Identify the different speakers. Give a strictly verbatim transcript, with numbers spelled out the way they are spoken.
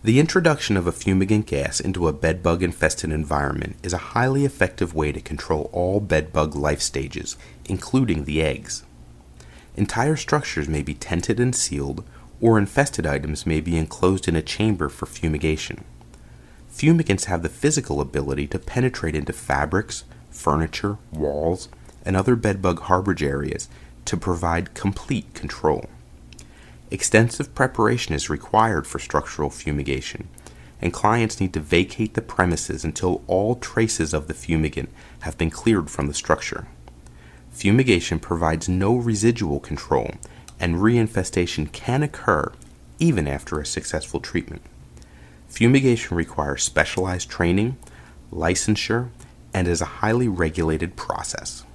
Speaker 1: The introduction of a fumigant gas into a bedbug-infested environment is a highly effective way to control all bedbug life stages, including the eggs. Entire structures may be tented and sealed, or infested items may be enclosed in a chamber for fumigation. Fumigants have the physical ability to penetrate into fabrics, furniture, walls, and other bedbug harborage areas to provide complete control. Extensive preparation is required for structural fumigation, and clients need to vacate the premises until all traces of the fumigant have been cleared from the structure. Fumigation provides no residual control, and reinfestation can occur even after a successful treatment. Fumigation requires specialized training, licensure, and is a highly regulated process.